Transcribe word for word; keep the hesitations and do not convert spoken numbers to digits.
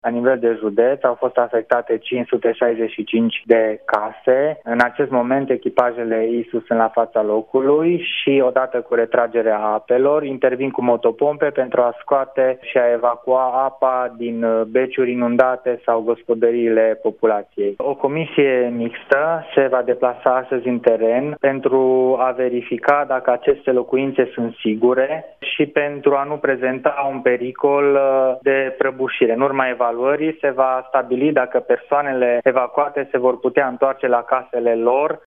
La nivel de județ au fost afectate cinci sute șaizeci și cinci de case. În acest moment echipajele I S U sunt la fața locului și odată cu retragerea apelor intervin cu motopompe pentru a scoate și a evacua apa din beciuri inundate sau gospodăriile populației. O comisie mixtă se va deplasa astăzi în teren pentru a verifica dacă aceste locuințe sunt sigure și pentru a nu prezenta un pericol de prăbușire. În urma evaluării se va stabili dacă persoanele evacuate se vor putea întoarce la casele lor